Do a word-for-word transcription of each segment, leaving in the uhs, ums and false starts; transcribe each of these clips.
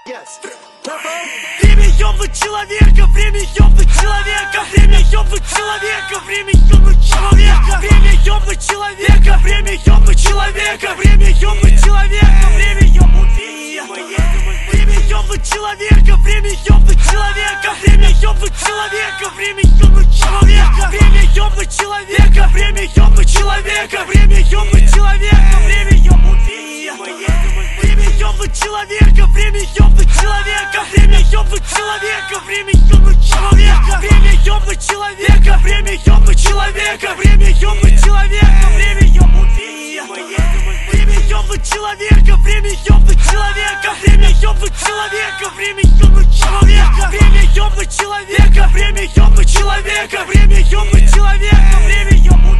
Время ёбнуть человека, время ёбнуть человека, время ёбнуть человека, время ёбнуть человека, время ёбнуть человека, время ёбнуть человека, время ёбнуть человека, время ёбнуть время ёбнуть человека, время ёбнуть человека, время ёбнуть человека, время ёбнуть человека, время ёбнуть человека, время ёбнуть человека, время ёбнуть человека, время ёбнуть время ёбнуть человека, время ёбнуть человека, время ёбнуть человека, время ёбнуть человека, время ёбнуть человека, время ёбнуть человека, время ёбнуть человека, время ёбнуть время ёбнуть человека, время ёбнуть человека, время ёбнуть человека, время ёбнуть человека, время ёбнуть человека, время ёбнуть человека, время ёбнуть человека, время ёбнуть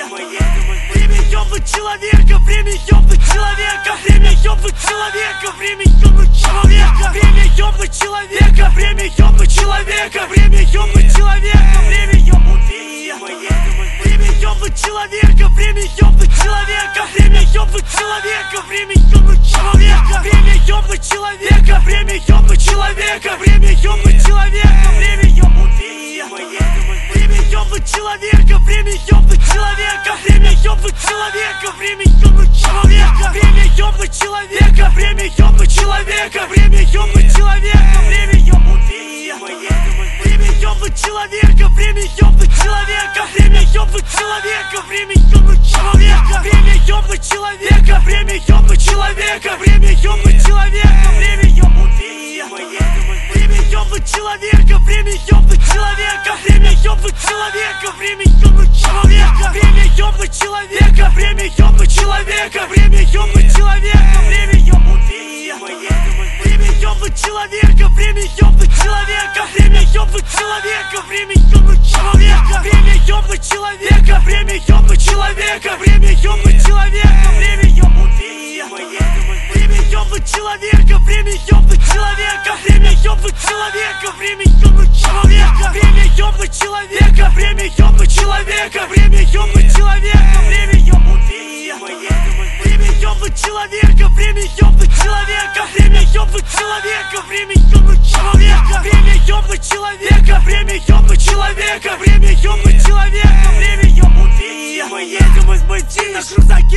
время ёбнуть человека, время ёбнуть человека, время ёбнуть человека, время ёбнуть человека, время ёбнуть человека, время ёбнуть человека, время ёбнуть человека, время ёбнуть время ёбнуть человека, время ёбнуть человека, время ёбнуть человека, время ёбнуть человека, время ёбнуть человека, время ёбнуть человека, время ёбнуть человека, время ёбнуть время ёбнуть человека, время ёбнуть человека, время ёбнуть человека, время ёбнуть человека, время ёбнуть человека, время ёбнуть человека, время ёбнуть человека, время ёбнуть время ёбнуть человека, время ёбнуть человека, время ёбнуть человека, время ёбнуть человека, время ёбнуть человека, время ёбнуть человека, время ёбнуть человека, время ёбнуть время ёбнуть человека, время ёбнуть человека, время ёбнуть человека, время ёбнуть человека, время ёбнуть человека, время ёбнуть человека, время ёбнуть человека, время ёбнуть время ёбнуть человека, время ёбнуть человека, время ёбнуть человека, время ёбнуть человека, время ёбнуть человека, время ёбнуть человека, время ёбнуть человека, время ёбнуть время ёбнуть человека, время ёбнуть человека, время ёбнуть человека, время ёбнуть человека, время ёбнуть человека, время ёбнуть человека, время ёбнуть человека, время ёбнуть время ёбнуть человека, время ёбнуть человека, время ёбнуть человека, время ёбнуть человека, время ёбнуть человека, время ёбнуть человека, время ёбнуть человека, время ёбнуть мы едем из Бытии на крузаке.